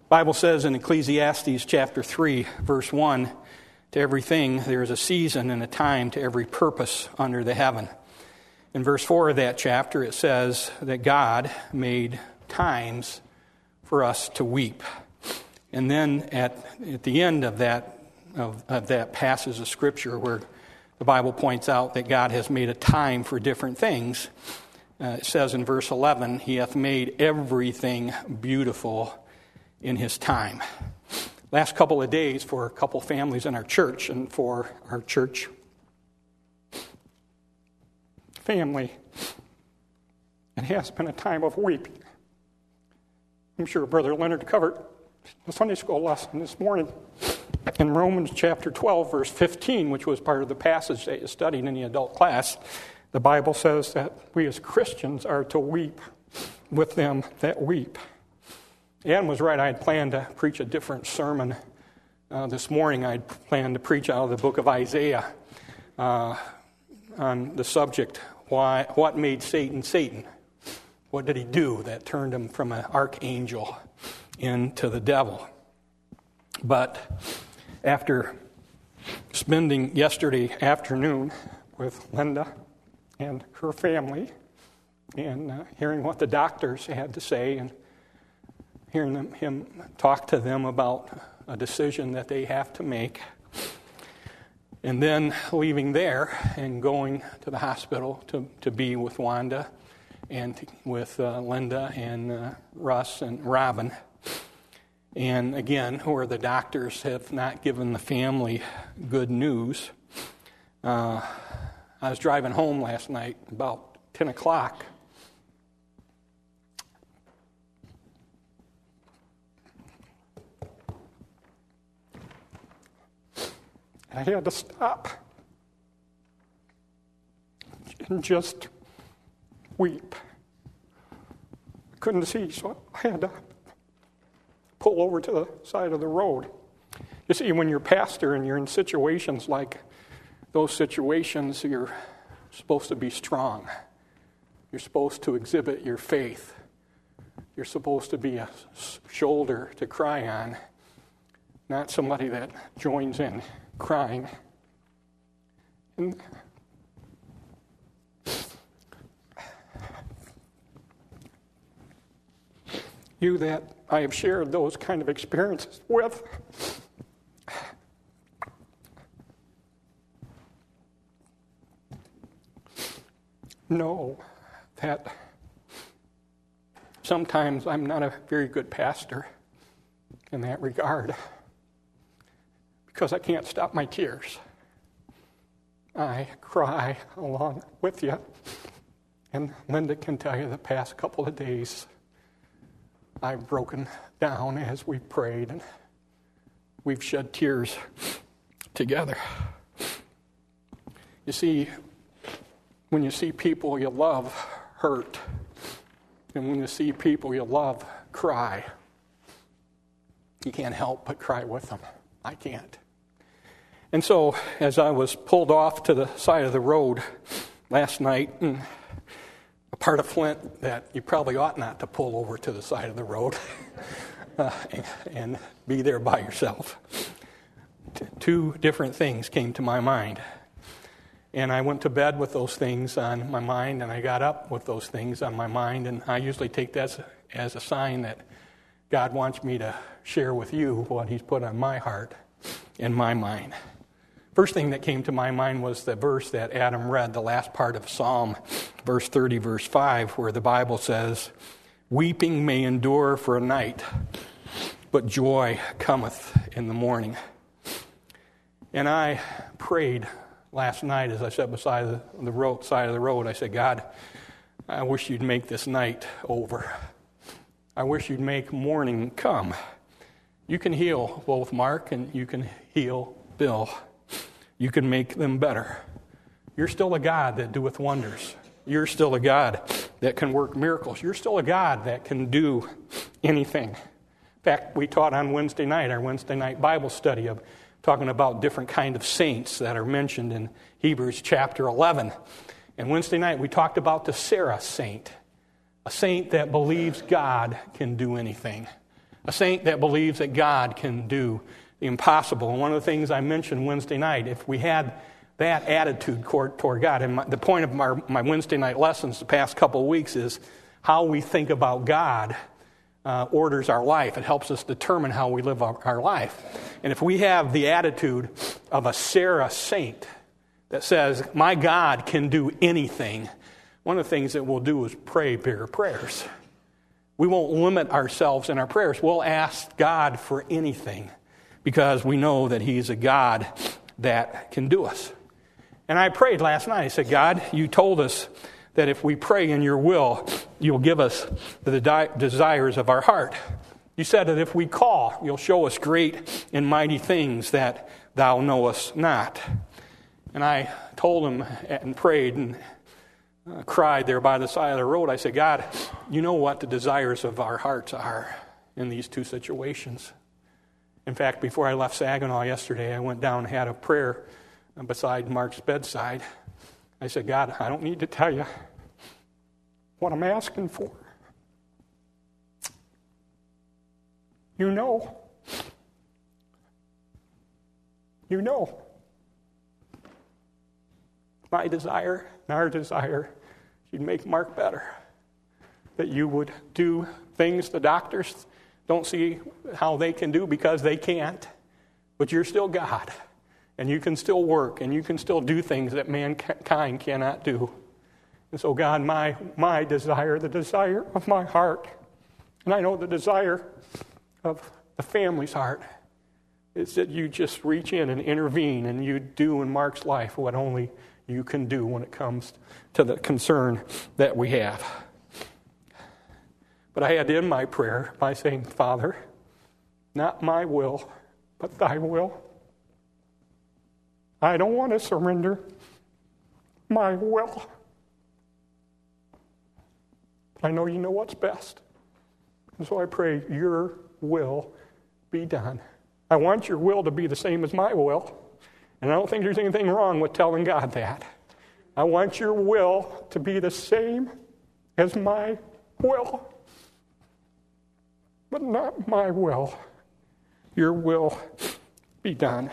Bible says in Ecclesiastes chapter 3, verse 1, to everything there is a season and a time to every purpose under the heaven. In verse 4 of that chapter, it says that God made times for us to weep. And then at the end of that passage of Scripture where the Bible points out that God has made a time for different things, it says in verse 11, He hath made everything beautiful in His time. Last couple of days for a couple families in our church and for our church family, it has been a time of weeping. I'm sure Brother Leonard covered the Sunday school lesson this morning in Romans chapter 12, verse 15, which was part of the passage that you studied in the adult class. The Bible says that we as Christians are to weep with them that weep. Ann was right. I had planned to preach a different sermon this morning. I had planned to preach out of the book of Isaiah on the subject, what made Satan Satan? What did he do that turned him from an archangel into the devil? But after spending yesterday afternoon with Linda and her family and hearing what the doctors had to say and hearing him talk to them about a decision that they have to make, and then leaving there and going to the hospital to be with Wanda and with Linda and Russ and Robin. And again, where the doctors have not given the family good news. I was driving home last night about 10 o'clock. I had to stop and just weep. I couldn't see, so I had to pull over to the side of the road. You see, when you're a pastor and you're in situations like those situations, you're supposed to be strong. You're supposed to exhibit your faith. You're supposed to be a shoulder to cry on, not somebody that joins in crying. And you that I have shared those kind of experiences with, know that sometimes I'm not a very good pastor in that regard because I can't stop my tears. I cry along with you, and Linda can tell you the past couple of days I've broken down as we prayed, and we've shed tears together. You see, when you see people you love hurt, and when you see people you love cry, you can't help but cry with them. I can't. And so, as I was pulled off to the side of the road last night, a part of Flint that you probably ought not to pull over to the side of the road and be there by yourself. Two different things came to my mind. And I went to bed with those things on my mind, and I got up with those things on my mind, and I usually take that as a sign that God wants me to share with you what He's put on my heart and my mind. First thing that came to my mind was the verse that Adam read, the last part of Psalm, verse 30, verse 5, where the Bible says, "Weeping may endure for a night, but joy cometh in the morning." And I prayed last night as I sat beside the side of the road. I said, God, I wish you'd make this night over. I wish you'd make morning come. You can heal both Mark and you can heal Bill. You can make them better. You're still a God that doeth wonders. You're still a God that can work miracles. You're still a God that can do anything. In fact, we taught on Wednesday night, our Wednesday night Bible study, of talking about different kind of saints that are mentioned in Hebrews chapter 11. And Wednesday night we talked about the Sarah saint, a saint that believes God can do anything. A saint that believes that God can do the impossible. And one of the things I mentioned Wednesday night, if we had that attitude toward God, and the point of my Wednesday night lessons the past couple of weeks is how we think about God orders our life. It helps us determine how we live our life. And if we have the attitude of a Sarah saint that says, my God can do anything, one of the things that we'll do is pray bigger prayers. We won't limit ourselves in our prayers. We'll ask God for anything because we know that He's a God that can do us. And I prayed last night. I said, God, you told us that if we pray in your will, you'll give us the desires of our heart. You said that if we call, you'll show us great and mighty things that thou knowest not. And I told him and prayed and cried there by the side of the road. I said, God, you know what the desires of our hearts are in these two situations. In fact, before I left Saginaw yesterday, I went down and had a prayer beside Mark's bedside. I said, God, I don't need to tell you what I'm asking for. You know. You know. My desire and our desire, you'd make Mark better. That you would do things the doctors don't see how they can do because they can't. But you're still God. And you can still work, and you can still do things that mankind cannot do. And so, God, my desire, the desire of my heart, and I know the desire of the family's heart, is that you just reach in and intervene, and you do in Mark's life what only you can do when it comes to the concern that we have. But I had to end my prayer by saying, Father, not my will, but thy will. I don't want to surrender my will. But I know you know what's best. And so I pray your will be done. I want your will to be the same as my will. And I don't think there's anything wrong with telling God that. I want your will to be the same as my will. But not my will. Your will be done.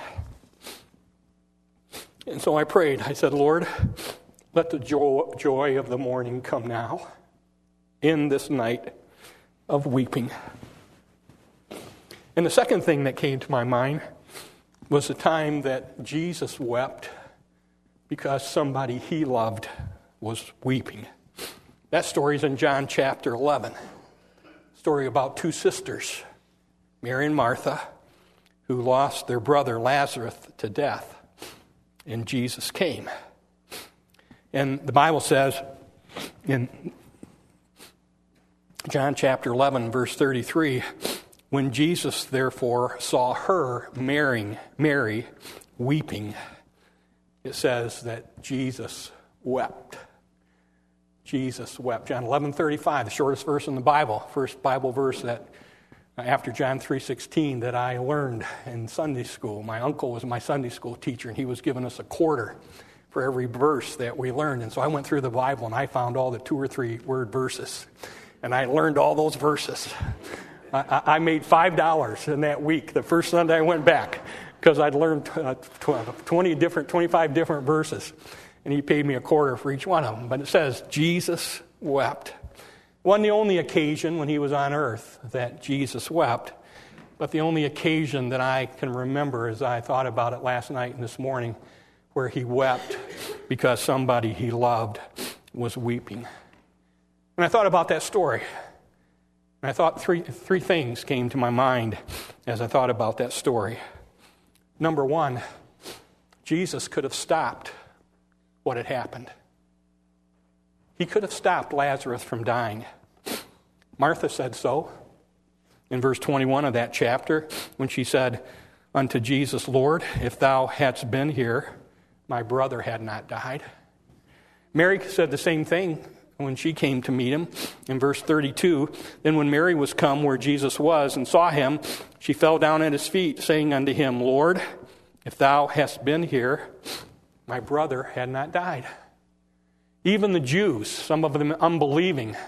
And so I prayed. I said, Lord, let the joy of the morning come now in this night of weeping. And the second thing that came to my mind was the time that Jesus wept because somebody he loved was weeping. That story is in John chapter 11. A story about two sisters, Mary and Martha, who lost their brother Lazarus to death. And Jesus came. And the Bible says in John chapter 11, verse 33, when Jesus therefore saw her, Mary, weeping, it says that Jesus wept. Jesus wept. John 11:35, the shortest verse in the Bible, first Bible verse that after John 3:16 that I learned in Sunday school. My uncle was my Sunday school teacher, and he was giving us a quarter for every verse that we learned. And so I went through the Bible, and I found all the 2 or 3 word verses. And I learned all those verses. I made $5 in that week, the first Sunday I went back, because I'd learned 25 different verses. And he paid me a quarter for each one of them. But it says, Jesus wept. It wasn't the only occasion when he was on earth that Jesus wept, but the only occasion that I can remember as I thought about it last night and this morning where he wept because somebody he loved was weeping. And I thought about that story. And I thought three things came to my mind as I thought about that story. Number one, Jesus could have stopped what had happened. He could have stopped Lazarus from dying. Martha said so in verse 21 of that chapter when she said unto Jesus, Lord, if thou hadst been here, my brother had not died. Mary said the same thing when she came to meet him. In verse 32, then when Mary was come where Jesus was and saw him, she fell down at his feet, saying unto him, Lord, if thou hadst been here, my brother had not died. Even the Jews, some of them unbelieving,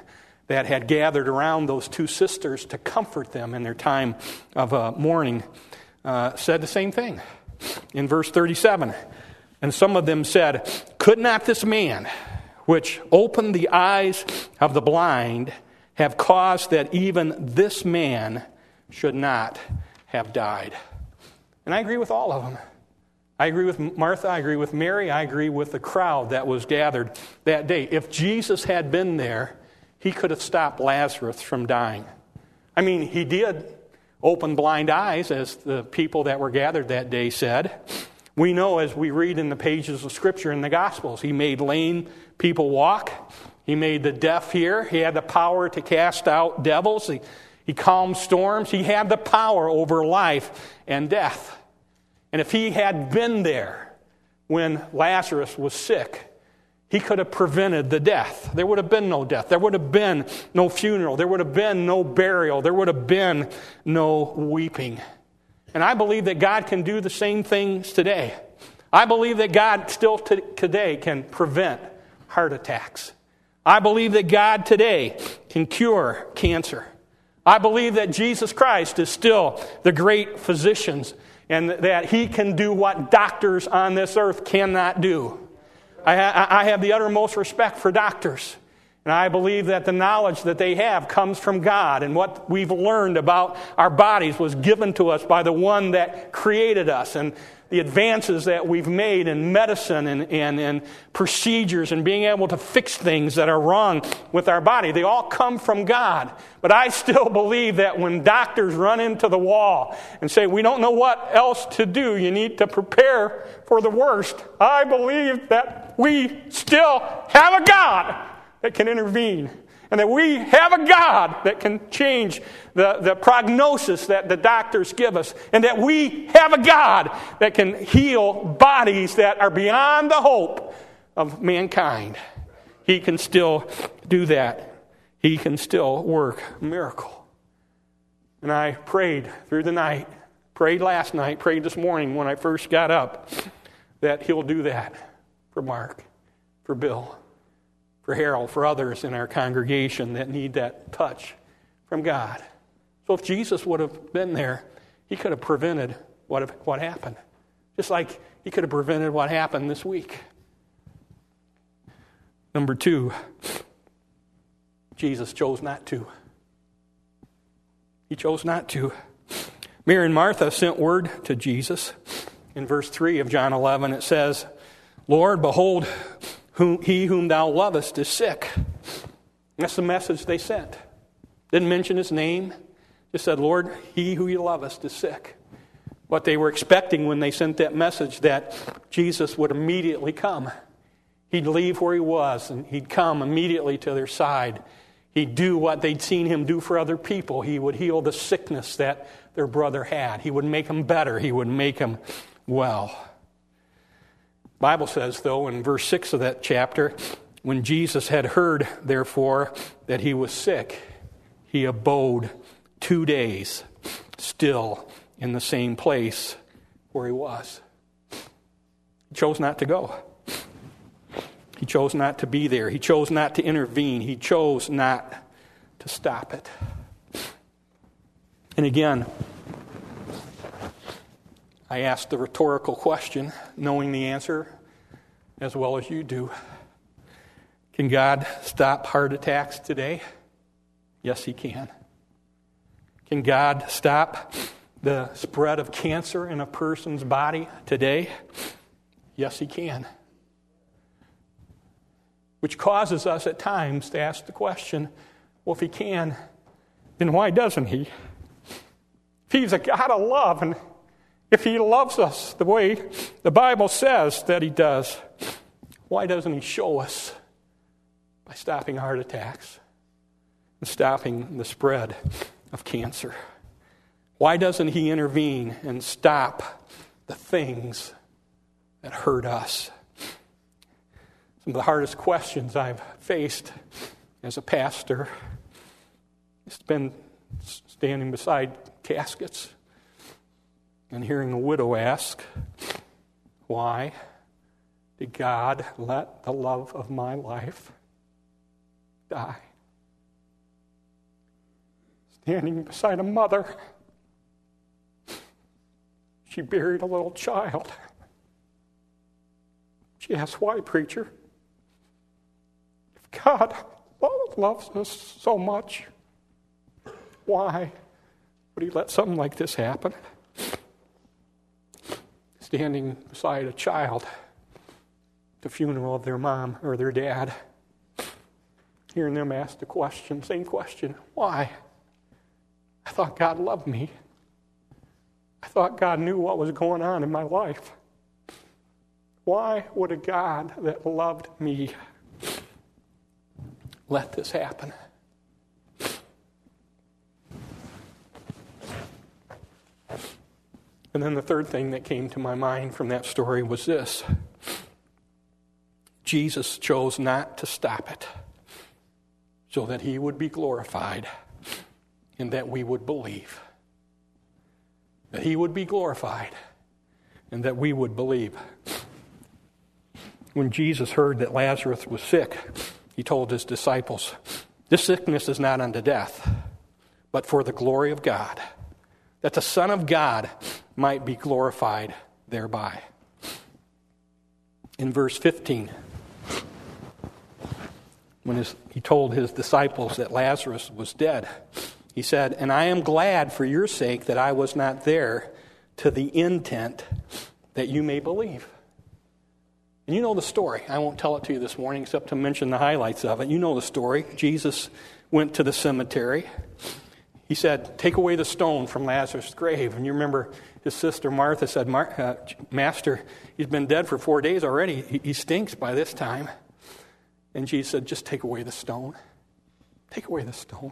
that had gathered around those two sisters to comfort them in their time of mourning said the same thing. In verse 37, and some of them said, "Could not this man, which opened the eyes of the blind, have caused that even this man should not have died?" And I agree with all of them. I agree with Martha, I agree with Mary, I agree with the crowd that was gathered that day. If Jesus had been there, he could have stopped Lazarus from dying. I mean, he did open blind eyes, as the people that were gathered that day said. We know, as we read in the pages of Scripture in the Gospels, he made lame people walk. He made the deaf hear. He had the power to cast out devils. He calmed storms. He had the power over life and death. And if he had been there when Lazarus was sick, he could have prevented the death. There would have been no death. There would have been no funeral. There would have been no burial. There would have been no weeping. And I believe that God can do the same things today. I believe that God still today can prevent heart attacks. I believe that God today can cure cancer. I believe that Jesus Christ is still the great physician and that he can do what doctors on this earth cannot do. I have the uttermost respect for doctors. And I believe that the knowledge that they have comes from God. And what we've learned about our bodies was given to us by the one that created us. And the advances that we've made in medicine and procedures and being able to fix things that are wrong with our body, they all come from God. But I still believe that when doctors run into the wall and say, "We don't know what else to do, you need to prepare for the worst," I believe that we still have a God that can intervene. And that we have a God that can change the prognosis that the doctors give us. And that we have a God that can heal bodies that are beyond the hope of mankind. He can still do that. He can still work a miracle. And I prayed through the night, prayed last night, prayed this morning when I first got up, that he'll do that for Mark, for Bill, for Harold, for others in our congregation that need that touch from God. So if Jesus would have been there, he could have prevented what happened. Just like he could have prevented what happened this week. Number 2, Jesus chose not to. He chose not to. Mary and Martha sent word to Jesus. In verse 3 of John 11, it says, "Lord, behold, he whom thou lovest is sick." That's the message they sent. Didn't mention his name. Just said, "Lord, he who you lovest is sick." What they were expecting when they sent that message, that Jesus would immediately come. He'd leave where he was and he'd come immediately to their side. He'd do what they'd seen him do for other people. He would heal the sickness that their brother had. He would make him better. He would make him well. The Bible says, though, in verse 6 of that chapter, when Jesus had heard, therefore, that he was sick, he abode 2 days still in the same place where he was. He chose not to go. He chose not to be there. He chose not to intervene. He chose not to stop it. And again, I asked the rhetorical question, knowing the answer as well as you do. Can God stop heart attacks today? Yes, he can. Can God stop the spread of cancer in a person's body today? Yes, he can. Which causes us at times to ask the question, well, if he can, then why doesn't he? If he's a God of love, and if he loves us the way the Bible says that he does, why doesn't he show us by stopping heart attacks and stopping the spread of cancer? Why doesn't he intervene and stop the things that hurt us? Some of the hardest questions I've faced as a pastor has been standing beside caskets and hearing a widow ask, why did God let the love of my life die? standing beside a mother. She buried a little child. She asked, why, preacher? If God loves us so much, why would he let something like this happen? Standing beside a child at the funeral of their mom or their dad, hearing them ask the question, same question, why? I thought God loved me. I thought God knew what was going on in my life. Why would a God that loved me let this happen? And then the third thing that came to my mind from that story was this. Jesus chose not to stop it so that he would be glorified and that we would believe. That he would be glorified and that we would believe. When Jesus heard that Lazarus was sick, he told his disciples, this sickness is not unto death, but for the glory of God, that the Son of God might be glorified thereby. In verse 15, when he told his disciples that Lazarus was dead, he said, and I am glad for your sake that I was not there, to the intent that you may believe. And you know the story. I won't tell it to you this morning except to mention the highlights of it. You know the story. Jesus went to the cemetery. He said, take away the stone from Lazarus' grave. And you remember his sister Martha said, Master, he's been dead for 4 days already. He stinks by this time. And Jesus said, just take away the stone. Take away the stone.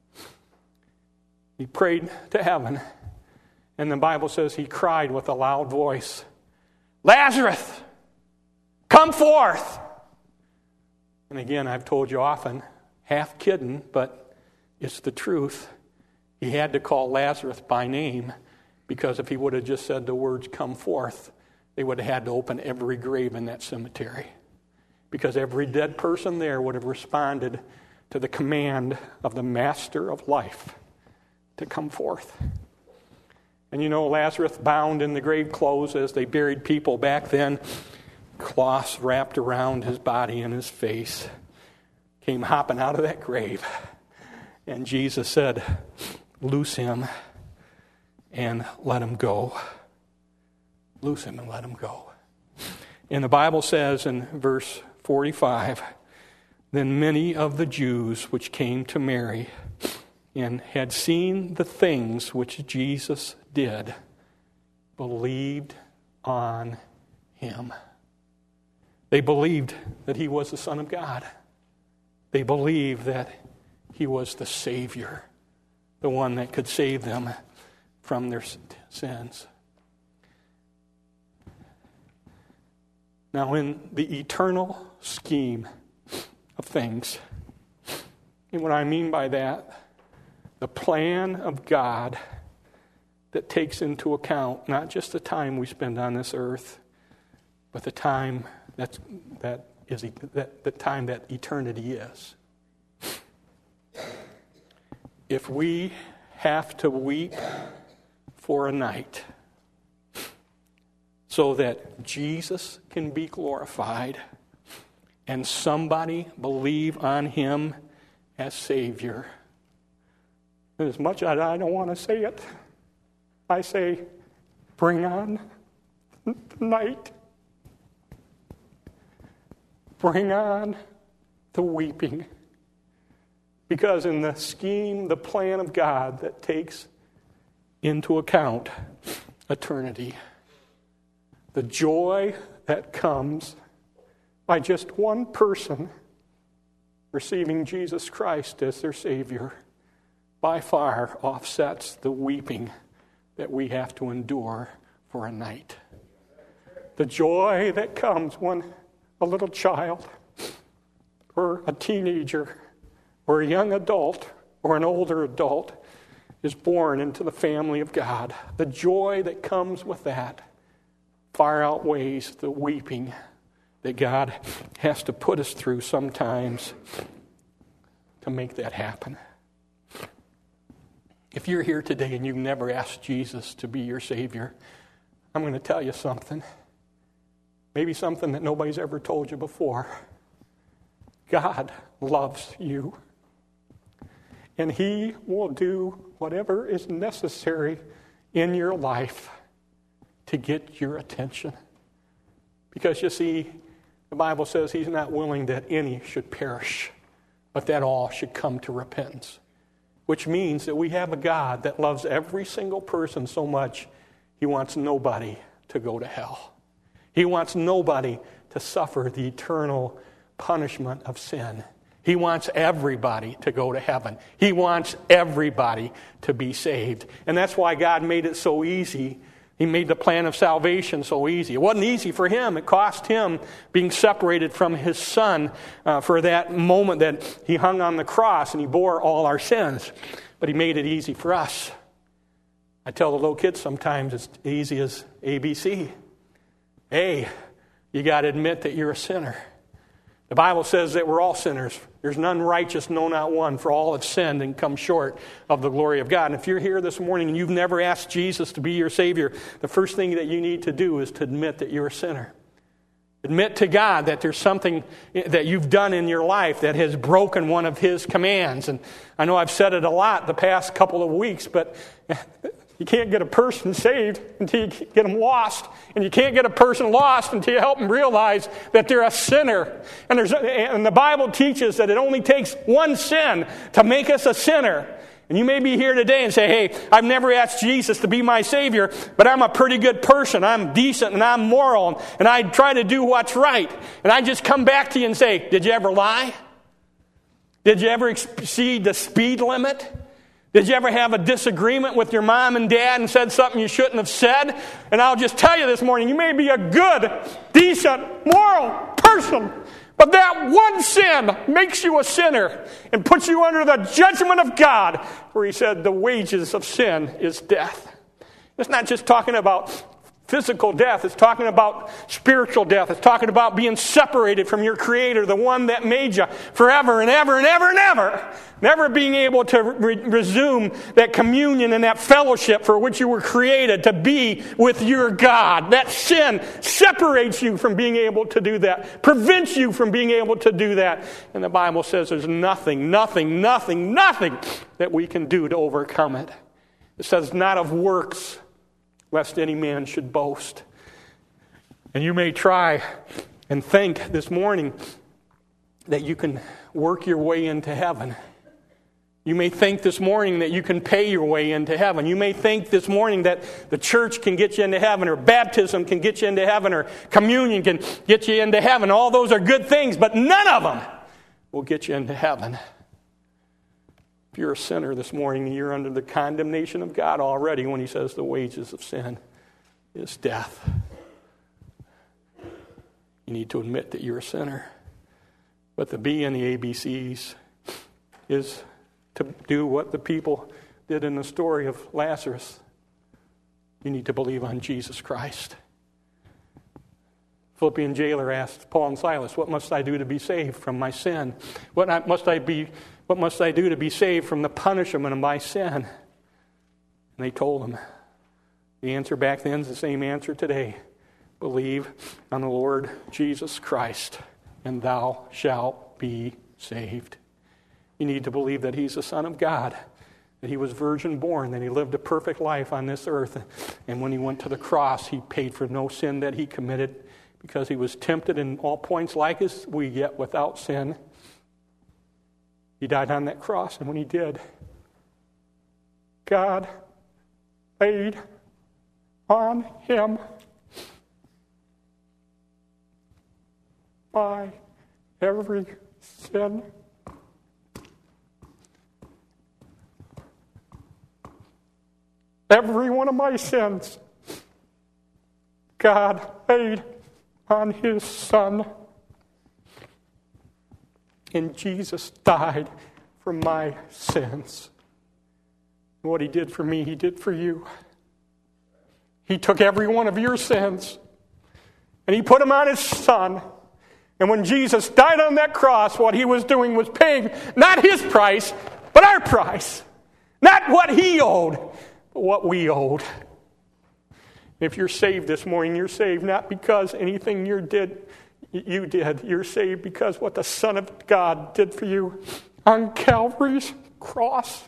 He prayed to heaven. And the Bible says he cried with a loud voice, Lazarus, come forth. And again, I've told you often, half kidding, but it's the truth. He had to call Lazarus by name because if he would have just said the words, come forth, they would have had to open every grave in that cemetery. Because every dead person there would have responded to the command of the master of life to come forth. And you know, Lazarus bound in the grave clothes as they buried people back then, cloths wrapped around his body and his face, came hopping out of that grave. And Jesus said, loose him and let him go. Loose him and let him go. And the Bible says in verse 45, then many of the Jews which came to Mary and had seen the things which Jesus did believed on him. They believed that he was the Son of God. They believed that he was the Savior, the one that could save them from their sins. Now, in the eternal scheme of things, and what I mean by that, the plan of God that takes into account not just the time we spend on this earth, but the time the time that eternity is. If we have to weep for a night so that Jesus can be glorified and somebody believe on him as Savior, and as much as I don't want to say it, I say, bring on the night. Bring on the weeping. Because in the scheme, the plan of God that takes into account eternity, the joy that comes by just one person receiving Jesus Christ as their Savior by far offsets the weeping that we have to endure for a night. The joy that comes when a little child or a teenager or a young adult or an older adult is born into the family of God. The joy that comes with that far outweighs the weeping that God has to put us through sometimes to make that happen. If you're here today and you've never asked Jesus to be your Savior, I'm going to tell you something. Maybe something that nobody's ever told you before. God loves you. And He will do whatever is necessary in your life to get your attention. Because you see, the Bible says He's not willing that any should perish, but that all should come to repentance. Which means that we have a God that loves every single person so much, He wants nobody to go to hell. He wants nobody to suffer the eternal punishment of sin. He wants everybody to go to heaven. He wants everybody to be saved. And that's why God made it so easy. He made the plan of salvation so easy. It wasn't easy for Him. It cost Him being separated from His Son for that moment that He hung on the cross and He bore all our sins. But He made it easy for us. I tell the little kids sometimes it's easy as ABC. A, you got to admit that you're a sinner. The Bible says that we're all sinners. There's none righteous, no, not one, for all have sinned and come short of the glory of God. And if you're here this morning and you've never asked Jesus to be your Savior, the first thing that you need to do is to admit that you're a sinner. Admit to God that there's something that you've done in your life that has broken one of His commands. And I know I've said it a lot the past couple of weeks, but you can't get a person saved until you get them lost. And you can't get a person lost until you help them realize that they're a sinner. And the Bible teaches that it only takes one sin to make us a sinner. And you may be here today and say, hey, I've never asked Jesus to be my Savior, but I'm a pretty good person. I'm decent and I'm moral and I try to do what's right. And I just come back to you and say, did you ever lie? Did you ever exceed the speed limit? Did you ever have a disagreement with your mom and dad and said something you shouldn't have said? And I'll just tell you this morning, you may be a good, decent, moral person, but that one sin makes you a sinner and puts you under the judgment of God, where He said the wages of sin is death. It's not just talking about physical death. It's talking about spiritual death. It's talking about being separated from your Creator, the one that made you forever and ever and ever and ever. Never being able to resume that communion and that fellowship for which you were created to be with your God. That sin separates you from being able to do that, prevents you from being able to do that. And the Bible says there's nothing that we can do to overcome it. It says not of works, lest any man should boast. And you may try and think this morning that you can work your way into heaven. You may think this morning that you can pay your way into heaven. You may think this morning that the church can get you into heaven, or baptism can get you into heaven, or communion can get you into heaven. All those are good things, but none of them will get you into heaven. If you're a sinner this morning, you're under the condemnation of God already when He says the wages of sin is death. You need to admit that you're a sinner. But the B in the ABCs is to do what the people did in the story of Lazarus. You need to believe on Jesus Christ. Philippian jailer asked Paul and Silas, what must I do to be saved from my sin? What must I do to be saved from the punishment of my sin? And they told him. The answer back then is the same answer today. Believe on the Lord Jesus Christ, and thou shalt be saved. You need to believe that He's the Son of God, that He was virgin born, that He lived a perfect life on this earth. And when He went to the cross, He paid for no sin that He committed, because He was tempted in all points like as we, yet without sin. He died on that cross, and when He did, God laid on Him my every sin. Every one of my sins, God laid on His Son. And Jesus died for my sins. And what He did for me, He did for you. He took every one of your sins and He put them on His Son. And when Jesus died on that cross, what He was doing was paying not His price, but our price. Not what he owed, but what we owed. If you're saved this morning, you're saved not because anything you did. You're saved because what the Son of God did for you on Calvary's cross.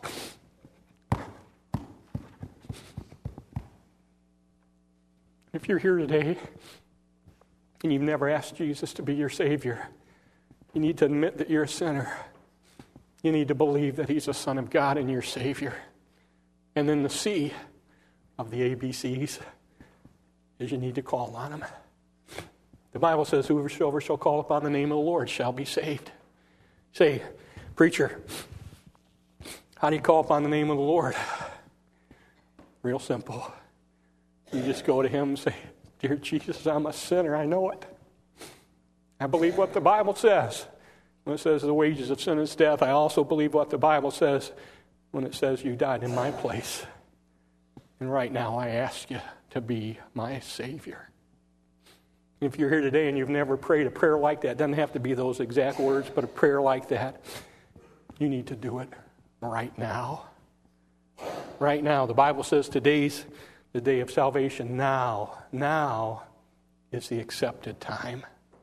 If you're here today and you've never asked Jesus to be your Savior, you need to admit that you're a sinner. You need to believe that he's the Son of God and your Savior. And then the C of the ABCs is you need to call on him. The Bible says, whosoever shall call upon the name of the Lord shall be saved. Say, preacher, how do you call upon the name of the Lord? Real simple. You just go to him and say, dear Jesus, I'm a sinner. I know it. I believe what the Bible says. When it says the wages of sin is death, I also believe what the Bible says when it says you died in my place. And right now I ask you to be my Savior. If you're here today and you've never prayed a prayer like that, it doesn't have to be those exact words, but a prayer like that, you need to do it right now. Right now. The Bible says today's the day of salvation. Now is the accepted time.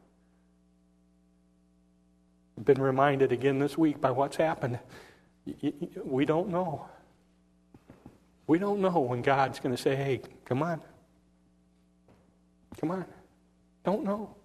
I've been reminded again this week by what's happened. We don't know. We don't know when God's going to say, hey, come on. Come on. Don't know.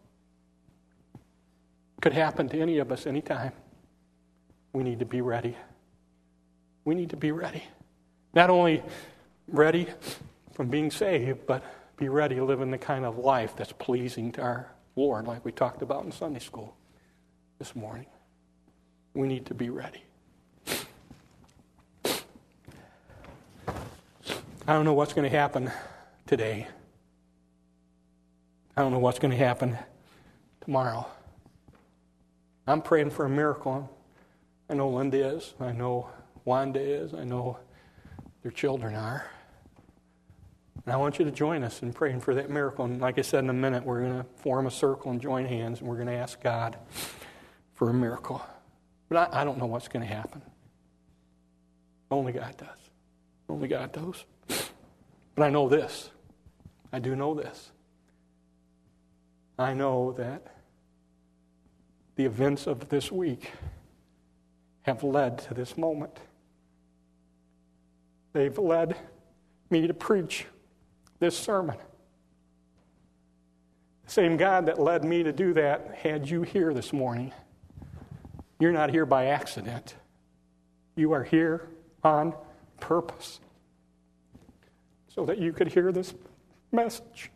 Could happen to any of us anytime. We need to be ready. We need to be ready. Not only ready from being saved, but be ready to live in the kind of life that's pleasing to our Lord, like we talked about in Sunday school this morning. We need to be ready. I don't know what's going to happen today. I don't know what's going to happen tomorrow. I'm praying for a miracle. I know Linda is. I know Wanda is. I know their children are. And I want you to join us in praying for that miracle. And like I said, in a minute, we're going to form a circle and join hands, and we're going to ask God for a miracle. But I don't know what's going to happen. Only God does. Only God knows. But I know this. I do know this. I know that the events of this week have led to this moment. They've led me to preach this sermon. The same God that led me to do that had you here this morning. You're not here by accident. You are here on purpose so that you could hear this message.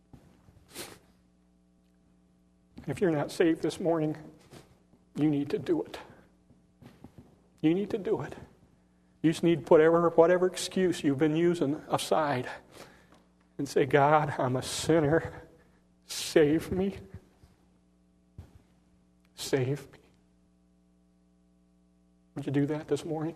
If you're not saved this morning, you need to do it. You need to do it. You just need to put whatever excuse you've been using aside and say, God, I'm a sinner. Save me. Save me. Would you do that this morning?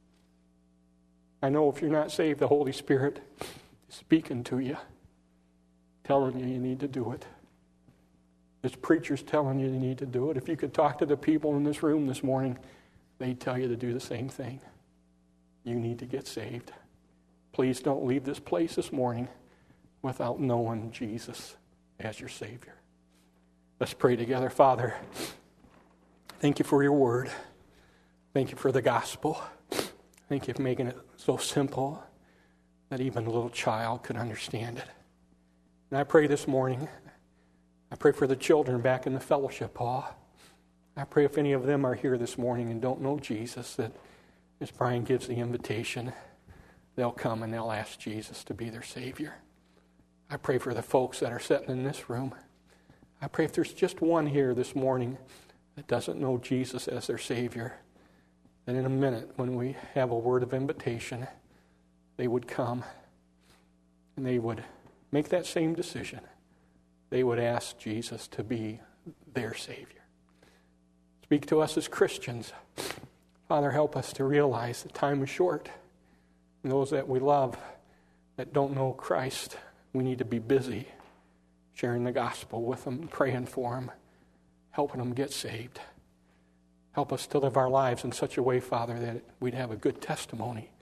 I know if you're not saved, the Holy Spirit is speaking to you, telling you need to do it. This preacher's telling you need to do it. If you could talk to the people in this room this morning, they'd tell you to do the same thing. You need to get saved. Please don't leave this place this morning without knowing Jesus as your Savior. Let's pray together. Father, thank you for your word. Thank you for the gospel. Thank you for making it so simple that even a little child could understand it. And I pray this morning, I pray for the children back in the fellowship hall. I pray if any of them are here this morning and don't know Jesus, that as Brian gives the invitation, they'll come and they'll ask Jesus to be their Savior. I pray for the folks that are sitting in this room. I pray if there's just one here this morning that doesn't know Jesus as their Savior, that in a minute when we have a word of invitation, they would come and they would make that same decision. They would ask Jesus to be their Savior. Speak to us as Christians. Father, help us to realize that time is short. And those that we love that don't know Christ, we need to be busy sharing the gospel with them, praying for them, helping them get saved. Help us to live our lives in such a way, Father, that we'd have a good testimony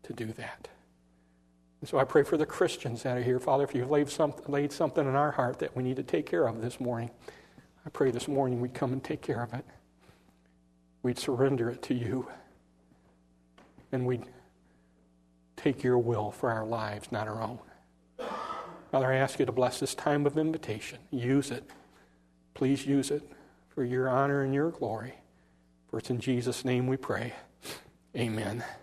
to do that. And so I pray for the Christians that are here. Father, if you've laid something in our heart that we need to take care of this morning, I pray this morning we'd come and take care of it. We'd surrender it to you. And we'd take your will for our lives, not our own. Father, I ask you to bless this time of invitation. Use it. Please use it for your honor and your glory. For it's in Jesus' name we pray. Amen.